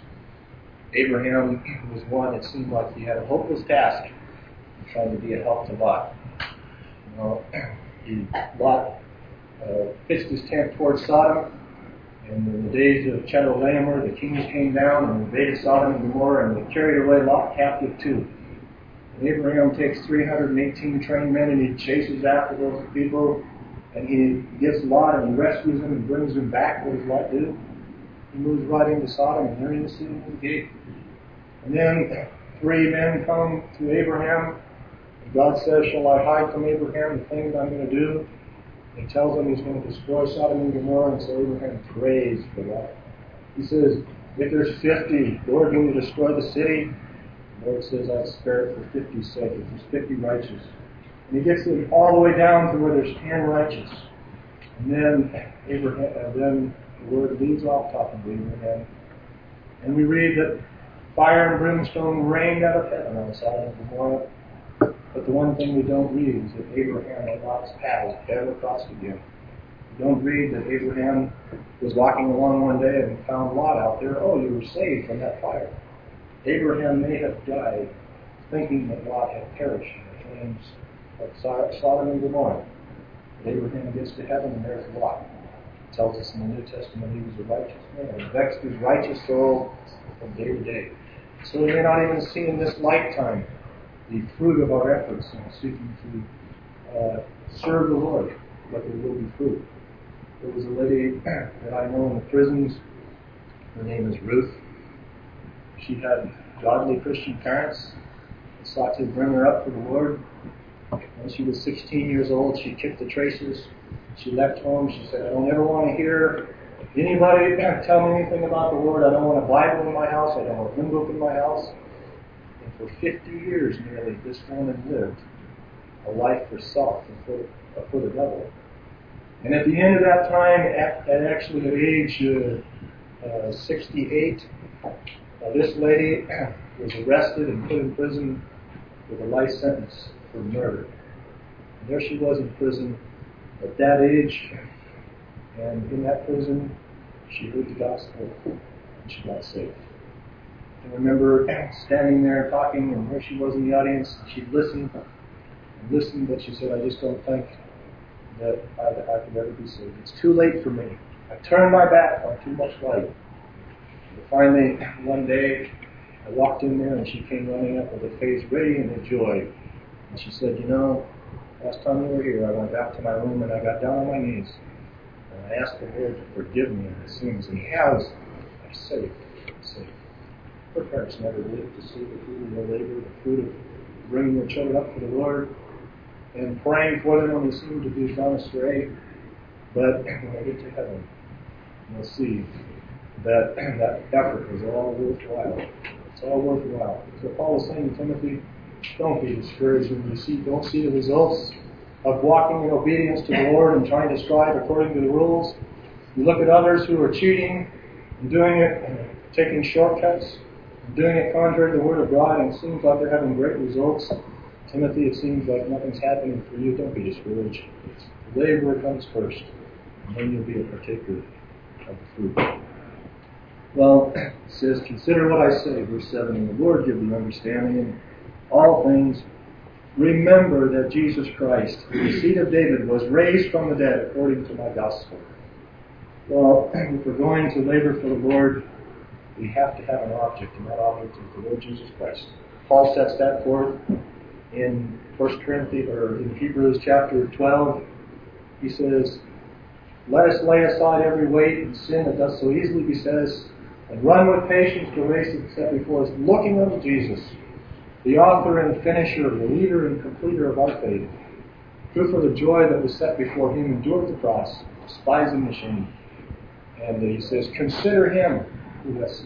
Abraham was one that seemed like he had a hopeless task in trying to be a help to Lot. You know, he, Lot uh, pitched his tent towards Sodom, and in the days of Chedorlaomer, the kings came down and invaded Sodom and Gomorrah, and they carried away Lot captive too. And Abraham takes three hundred eighteen trained men and he chases after those people. And he gets Lot and he rescues him and brings him back. What does Lot do? He moves right into Sodom and there he sitting at the gate. And then three men come to Abraham. And God says, "Shall I hide from Abraham the things I'm going to do?" And he tells them he's going to destroy Sodom and Gomorrah. And so Abraham prays for that. He says, "If there's fifty, Lord, will you destroy the city?" The Lord says, "I'd spare it for fifty's sake. If there's fifty righteous." And he gets them all the way down to where there's ten righteous. And then Abraham, uh, then the Lord leads off talking to Abraham. And we read that fire and brimstone rained out of heaven on Sodom and Gomorrah. But the one thing we don't read is that Abraham and Lot's paths ever crossed again. We don't read that Abraham was walking along one day and found Lot out there. "Oh, you were saved from that fire." Abraham may have died thinking that Lot had perished in the flames of Sodom and Gomorrah. But Abraham gets to heaven and there's Lot. It tells us in the New Testament he was a righteous man. He vexed his righteous soul from day to day. So we may not even see in this lifetime the fruit of our efforts in seeking to uh, serve the Lord, but there will be fruit. There was a lady that I know in the prisons. Her name is Ruth. She had godly Christian parents that sought to bring her up for the Lord. When she was sixteen years old, she kicked the traces. She left home. She said, I don't ever want to hear anybody tell me anything about the Lord. I don't want a Bible in my house. I don't want a hymn book in my house. And for fifty years nearly, this woman lived a life for self and for, for the devil. And at the end of that time, at, at actually at age uh, uh, sixty-eight, uh, this lady was arrested and put in prison with a life sentence for murder. And there she was in prison at that age, and in that prison, she heard the gospel and she got saved. I remember standing there talking, and there she was in the audience. She listened and listened, but she said, I just don't think that I, I could ever be saved. It's too late for me. I turned my back on too much light. And finally, one day, I walked in there and she came running up with a face radiant with joy. And she said, you know, last time you were here, I went back to my room and I got down on my knees. And I asked the Lord to forgive me of my sins. And He has. I'm saved. I'm saved. Her parents never lived to see the fruit of their labor, the fruit of bringing their children up for the Lord and praying for them when they seem to be gone astray. But when I get to heaven, you'll see that that effort is all worthwhile. It's all worthwhile. So Paul was saying to Timothy, don't be discouraged when you see, don't see the results of walking in obedience to the Lord and trying to strive according to the rules. You look at others who are cheating and doing it and taking shortcuts and doing it contrary to the Word of God, and it seems like they're having great results. Timothy, it seems like nothing's happening for you. Don't be discouraged. The labor comes first, and then you'll be a partaker of the fruit. Well, it says, consider what I say, verse seven, and the Lord give you understanding in all things. Remember that Jesus Christ, the seed of David, was raised from the dead according to my gospel. Well, if we're going to labor for the Lord, we have to have an object, and that object is the Lord Jesus Christ. Paul sets that forth in First Corinthians, or in Hebrews chapter twelve. He says, let us lay aside every weight and sin that does so easily beset us, and run with patience the race that's set before us, looking unto Jesus, the author and finisher, the leader and completer of our faith, who for the joy that was set before him endured the cross, despising the shame. And he says, consider him who has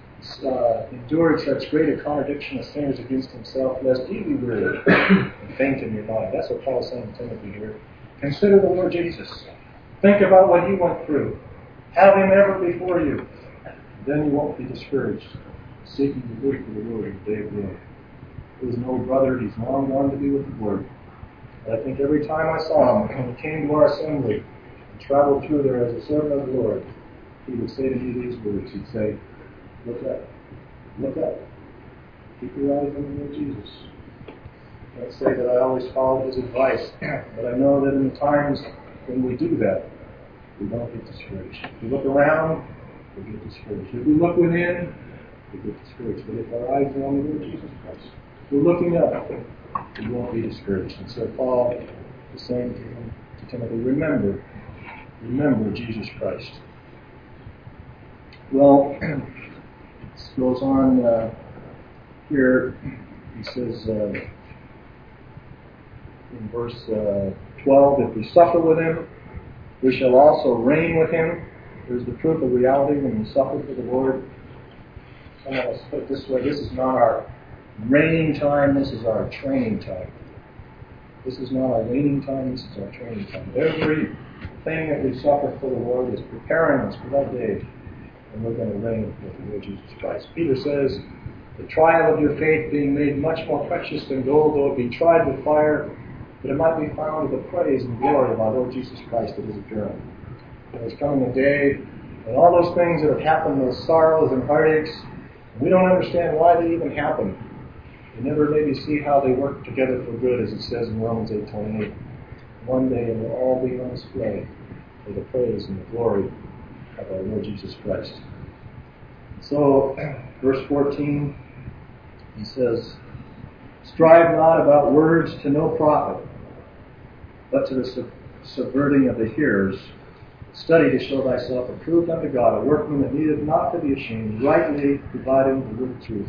uh, endured such great a contradiction of sinners against himself, lest ye be weary and faint in your mind. That's what Paul is saying to Timothy here. Consider the Lord Jesus. Think about what he went through. Have him ever before you. Then you won't be discouraged, seeking to live for the Lord in the day of glory. There's an old brother, he's long gone to be with the Lord. And I think every time I saw him, when he came to our assembly and traveled through there as a servant of the Lord, he would say to me these words. He'd say, look up, look up. Keep your eyes on the Lord Jesus. I can't say that I always followed his advice, but I know that in the times when we do that, we don't get discouraged. If we look around, we get discouraged. If we look within, we get discouraged. But if our eyes are on the Lord Jesus Christ, if we're looking up, we won't be discouraged. And so Paul is saying to him, to Timothy, remember, remember Jesus Christ. Well, it goes on uh, here. He says uh, in verse uh, twelve, if we suffer with him, we shall also reign with him. There's the proof of reality when we suffer for the Lord. Someone else put it this way, this is not our reigning time, this is our training time. This is not our reigning time, this is our training time. Everything that we suffer for the Lord is preparing us for that day, and we're going to reign with the Lord Jesus Christ. Peter says, the trial of your faith being made much more precious than gold, though it be tried with fire, but it might be found to the praise and glory of our Lord Jesus Christ that is appearing. There's coming a day when all those things that have happened, those sorrows and heartaches, We don't understand why they even happen. We never maybe see how they work together for good, as it says in Romans eight twenty-eight. One day it will all be on display for the praise and the glory of our Lord Jesus Christ. So, verse fourteen, he says, strive not about words to no profit, but to the sub- subverting of the hearers. Study to show thyself approved unto God, a workman that needeth not to be ashamed, rightly dividing the word of truth.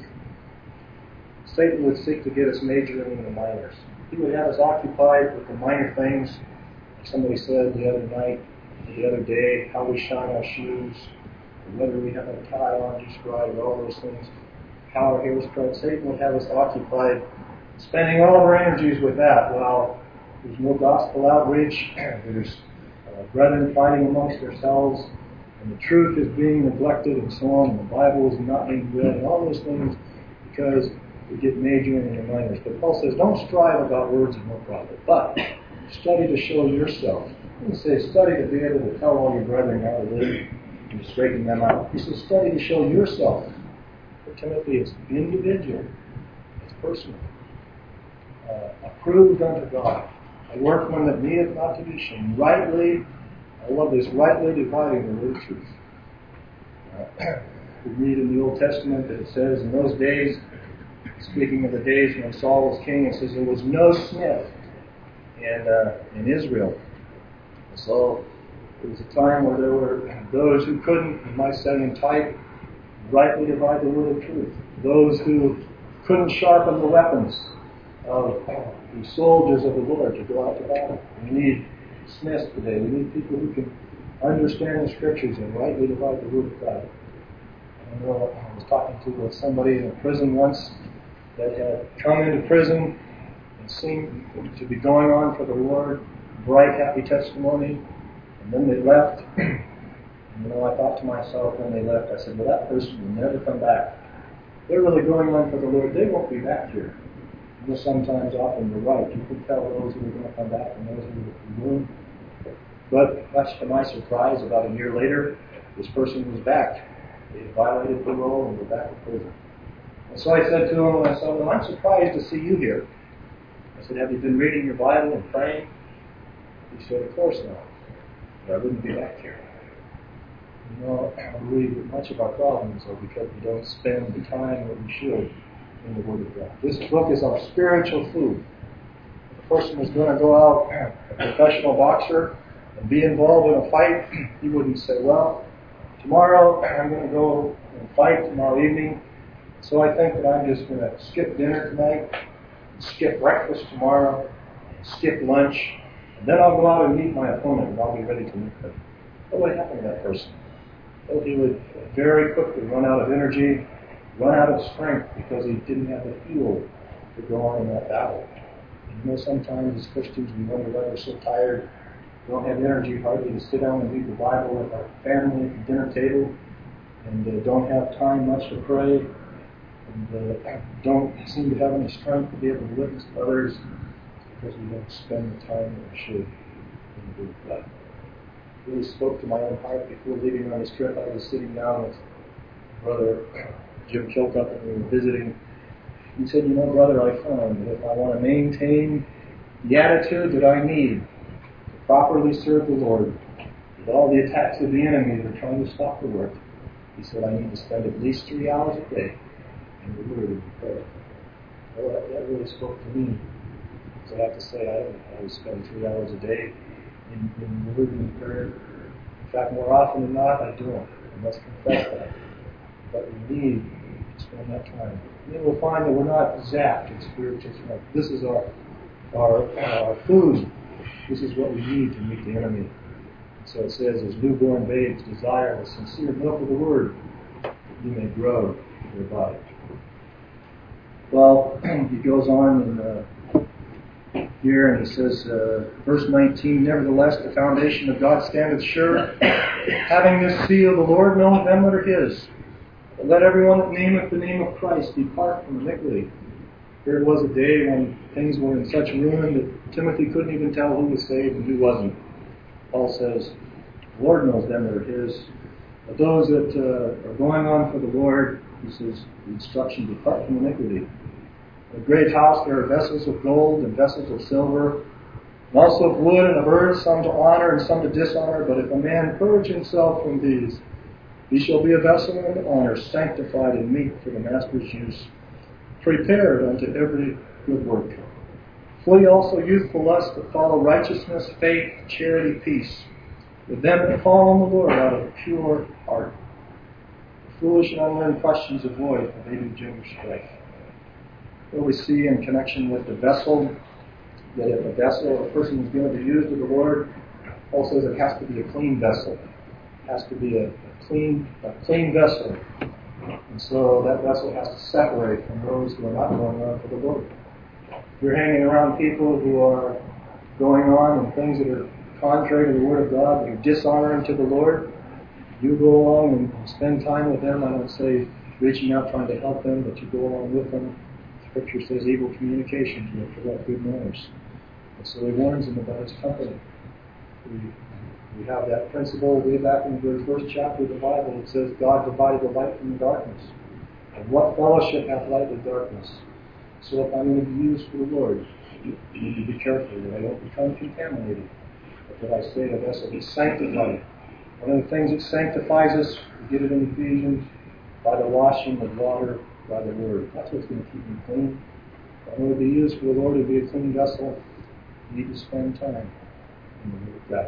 Satan would seek to get us majoring in the minors. He would have us occupied with the minor things. Somebody said the other night, the other day, how we shine our shoes, whether we have a tie on just right, or all those things, how our hair is cut. Satan would have us occupied, spending all of our energies with that, while there's no gospel outreach, there's uh, brethren fighting amongst ourselves, and the truth is being neglected and so on, and the Bible is not being read, and all those things, because we get majoring in the minors. But Paul says, don't strive about words of no profit, but study to show yourself. He doesn't say study to be able to tell all your brethren how to live and to straighten them out. He says study to show yourself. For Timothy, it's individual, it's personal. Uh, approved unto God, a workman that needeth not to be ashamed, rightly, I love this, rightly dividing the word of truth. Uh, we read in the Old Testament that it says in those days, speaking of the days when Saul was king, it says there was no smith in, uh, in Israel. So it was a time where there were those who couldn't, you might say in type, rightly divide the word of truth. Those who couldn't sharpen the weapons of the soldiers of the Lord to go out to battle. We need smiths today. We need people who can understand the Scriptures and rightly divide the word of God. I know I was talking to somebody in a prison once that had come into prison and seemed to be going on for the Lord, bright, happy testimony, and then they left. And, you know, I thought to myself when they left, I said, well, that person will never come back. They're really going on for the Lord. They won't be back here. You know, sometimes, often, you're right. You can tell those who are going to come back and those who are going. But much to my surprise, about a year later, this person was back. They had violated parole and were back in prison. And so I said to him, I said, well, I'm surprised to see you here. I said, have you been reading your Bible and praying? He said, of course not. But I wouldn't be back here. You know, I believe that much of our problems are because we don't spend the time that we should in the Word of God. This book is our spiritual food. If a person was going to go out, a professional boxer, and be involved in a fight, he wouldn't say, well, tomorrow I'm going to go and fight tomorrow evening, so I think that I'm just going to skip dinner tonight, skip breakfast tomorrow, skip lunch, and then I'll go out and meet my opponent and I'll be ready to meet them. What would happen to that person? Well, he would very quickly run out of energy, run out of strength because he didn't have the fuel to go on in that battle. And you know, sometimes as Christians we wonder why we're so tired, we don't have energy hardly to sit down and read the Bible with our family at the dinner table, and uh, don't have time much to pray, and uh, don't seem to have any strength to be able to witness to others because we don't spend the time that we should in the Word of God. It really spoke to my own heart before leaving on this trip. I was sitting down with Brother Jim Kilcup and we were visiting. He said, you know, brother, I found that if I want to maintain the attitude that I need to properly serve the Lord with all the attacks of the enemy that are trying to stop the work, he said, I need to spend at least three hours a day in the Word and prayer. Well, that, that really spoke to me. So I have to say, I don't always spend three hours a day in, in the Word and prayer. In fact, more often than not, I don't. I must confess that. But we need to spend that time. And then we'll find that we're not zapped in spiritual strength. This is our, our, our food. This is what we need to meet the enemy. And so it says, as newborn babes desire the sincere milk of the Word, that you may grow thereby. Well, he goes on in uh, here and he says, uh, verse nineteen, nevertheless the foundation of God standeth sure, having this seal, the Lord knoweth them that are his. But let everyone that nameth the name of Christ depart from iniquity. There was a day when things were in such ruin that Timothy couldn't even tell who was saved and who wasn't. Paul says, the Lord knows them that are his. But those that uh, are going on for the Lord, He says, the instruction, depart from iniquity. In a great house there are vessels of gold and vessels of silver, and also of wood and of earth, some to honor and some to dishonor. But if a man purge himself from these, he shall be a vessel unto honor, sanctified and meet for the master's use, prepared unto every good work. Flee also youthful lust, but follow righteousness, faith, charity, peace, with them that call on the Lord out of a pure heart. The foolish and unlearned questions avoid, for they do ginger strife. Here we see in connection with the vessel, that if a vessel, a person is going to be used of the Lord, Paul says it has to be a clean vessel. It has to be a, a clean a clean vessel. And so that vessel has to separate from those who are not going on for the Lord. If you're hanging around people who are going on and things that are contrary to the Word of God, you're dishonoring to the Lord, you go along and spend time with them. I don't say reaching out trying to help them, but you go along with them. Scripture says evil communications will corrupt good manners. And so he warns them about his company. We, we have that principle way back in the first chapter of the Bible. It says God divided the light from the darkness. And what fellowship hath light with darkness? So if I'm going to be used for the Lord, you need to be careful that I don't become contaminated, but that I stay a vessel be sanctified. One of the things that sanctifies us, we get it in Ephesians, by the washing of water by the Word. That's what's going to keep me clean. If I'm going to be used for the Lord to be a clean vessel, you need to spend time in the Word of God.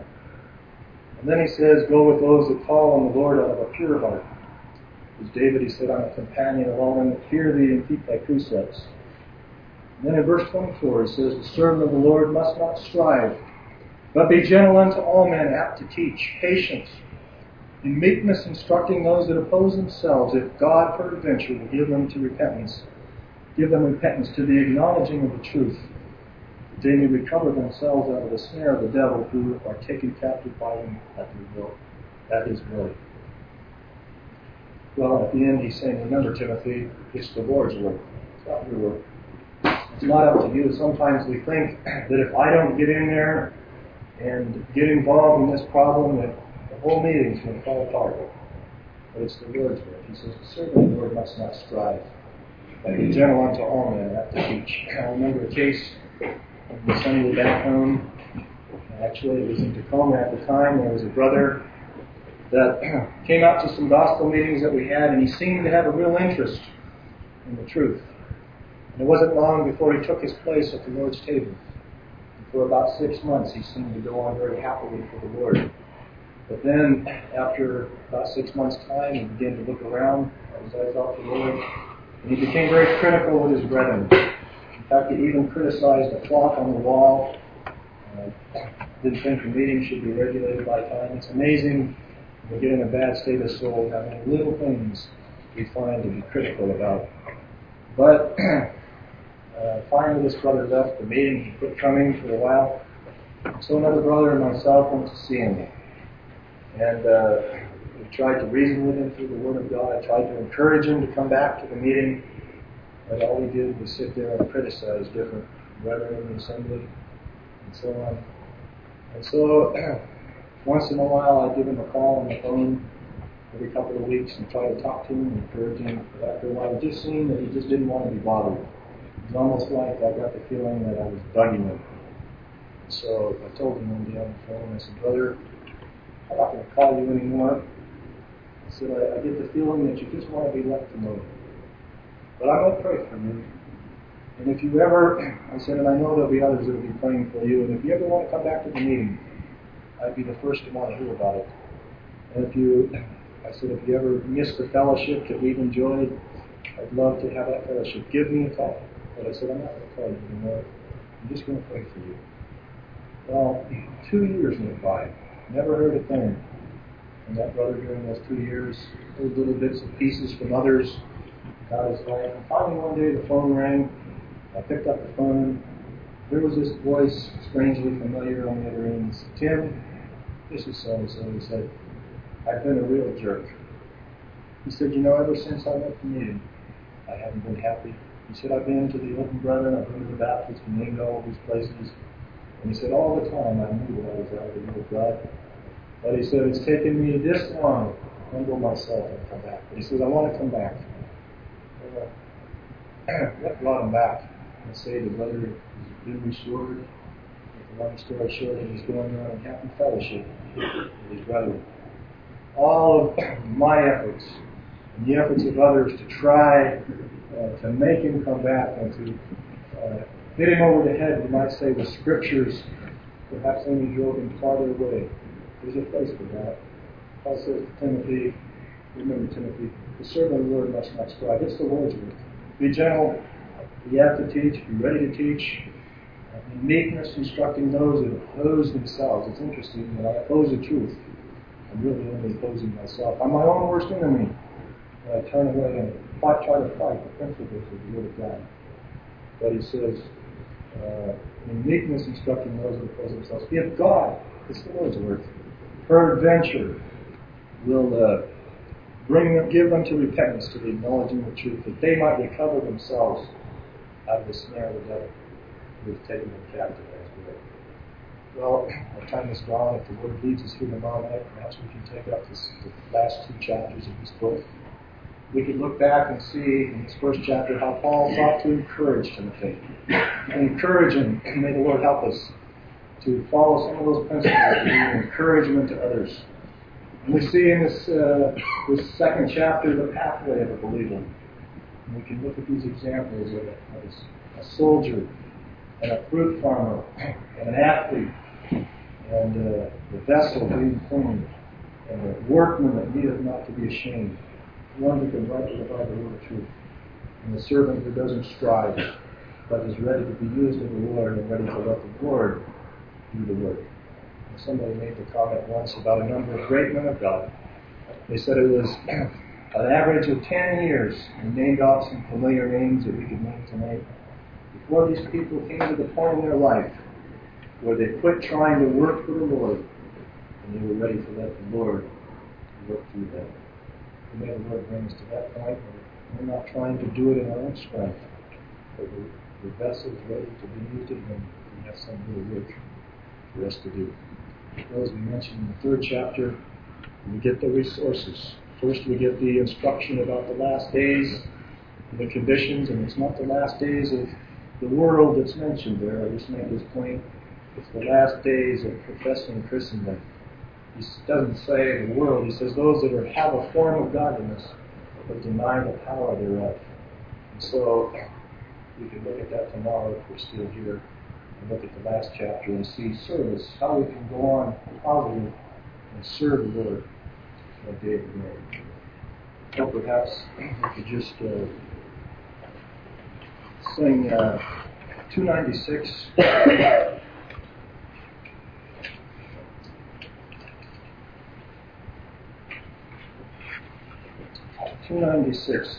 And then he says, go with those that call on the Lord out of a pure heart. As David, he said, I'm a companion of all them that fear thee and keep thy precepts. And then in verse twenty-four, it says, the servant of the Lord must not strive, but be gentle unto all men, apt to teach, patience, in meekness instructing those that oppose themselves, if God peradventure will give them to repentance, give them repentance to the acknowledging of the truth, that they may recover themselves out of the snare of the devil, who are taken captive by him at their will, at his will. Well, at the end he's saying, remember, Timothy, it's the Lord's work. It's not your work. It's not up to you. Sometimes we think that if I don't get in there and get involved in this problem, that the whole meeting's going to fall apart. But it's the Lord's work. He says, the servant of the Lord must not strive, but be gentle unto all men, apt to teach. I remember a case in the assembly back home. Actually, it was in Tacoma at the time. There was a brother that came out to some gospel meetings that we had, and he seemed to have a real interest in the truth. And it wasn't long before he took his place at the Lord's table. And for about six months, he seemed to go on very happily for the Lord. But then, after about six months' time, he began to look around as I thought the Lord, and he became very critical with his brethren. In fact, he even criticized a clock on the wall. Uh, didn't think the meeting should be regulated by time. It's amazing when we get in a bad state of soul how many little things we find to be critical about. But uh, finally, this brother left the meeting. He quit coming for a while. So another brother and myself went to see him. And uh, we tried to reason with him through the Word of God. I tried to encourage him to come back to the meeting. But all he did was sit there and criticize different brethren in the assembly and so on. And so once in a while I'd give him a call on the phone every couple of weeks and try to talk to him and encourage him. But after a while, it just seemed that he just didn't want to be bothered. It was almost like I got the feeling that I was bugging him. So I told him one day on the phone, I said, brother, I'm not going to call you anymore. I said, I, I get the feeling that you just want to be left alone. But I'm going to pray for you. And if you ever, I said, and I know there'll be others that will be praying for you, and if you ever want to come back to the meeting, I'd be the first to want to hear about it. And if you, I said, if you ever miss the fellowship that we've enjoyed, I'd love to have that fellowship. Give me a call. But I said, I'm not going to call you anymore. I'm just going to pray for you. Well, two years went by. Never heard a thing from that brother during those two years. Heard little bits and pieces from others about his life. And finally one day the phone rang. I picked up the phone. There was this voice, strangely familiar on the other end. He said, Tim, this is so-and-so. He said, I've been a real jerk. He said, you know, ever since I left the meeting, I haven't been happy. He said, I've been to the Open Brethren, I've been to the Baptist, and named all these places. And he said, all the time I knew that I was out of the will of God. But he said, it's taken me this long to humble myself and come back. But he said, I want to come back. uh, what brought him back? Let's say the brother has been restored. Make a long story short, he was going on in happy fellowship with his brother. All of my efforts and the efforts of others to try uh, to make him come back and to uh, hit him over the head, you might say, with scriptures, perhaps only drove him farther away. There's a place for that. Paul says to Timothy, remember Timothy, the servant of the Lord must not strive. It's the Lord's work. Be gentle, be apt to teach, be ready to teach. In meekness, instructing those that oppose themselves. It's interesting that I oppose the truth. I'm really only opposing myself. I'm my own worst enemy. And I turn away and fight, try to fight the principles of the Word of God. But he says, uh, in meekness, instructing those that oppose themselves. If God, it's the Lord's work, peradventure will uh, bring them, give them to repentance, to the acknowledging the truth, that they might recover themselves out of the snare of the devil who has taken them captive as well. Well, our time is gone. If the Lord leads us here tomorrow night, perhaps we can take up this, the last two chapters of this book. We could look back and see in this first chapter how Paul sought to encourage Timothy. Encourage him, and may the Lord help us to follow some of those principles to be an encouragement to others. And we see in this uh, this second chapter the pathway of a believer. And we can look at these examples of a, of a soldier and a fruit farmer and an athlete and uh, the vessel being clean and a workman that needeth not to be ashamed. One who can rightly divide the word of truth. And the servant who doesn't strive but is ready to be used of the Lord and ready to let the Lord do the work. And somebody made the comment once about a number of great men of God. They said it was an average of ten years, and named off some familiar names that we could name tonight, before these people came to the point in their life where they quit trying to work for the Lord and they were ready to let the Lord work through them. And may the Lord bring us to that point where we're not trying to do it in our own strength, but we're, the vessel is ready to be used of Him. We have some real work for us to do. As we mentioned in the third chapter, we get the resources. First, we get the instruction about the last days and the conditions, and it's not the last days of the world that's mentioned there. I just made this point. It's the last days of professing Christendom. He doesn't say the world. He says those that are, have a form of godliness but deny the power thereof. And so we can look at that tomorrow if we're still here and look at the last chapter and see service, how we can go on positive and serve the Lord from day to day. So perhaps we could just uh, sing uh, two ninety-six. two ninety-six.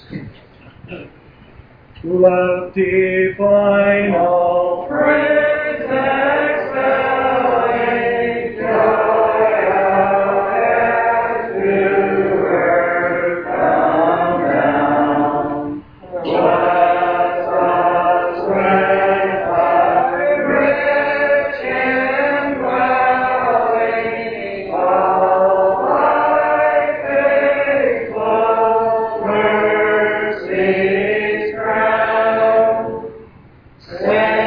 Love divine, all praise excelling, joy of heaven to earth come down. Bless us with thy rich indwelling, all thy faithful mercies crown. Send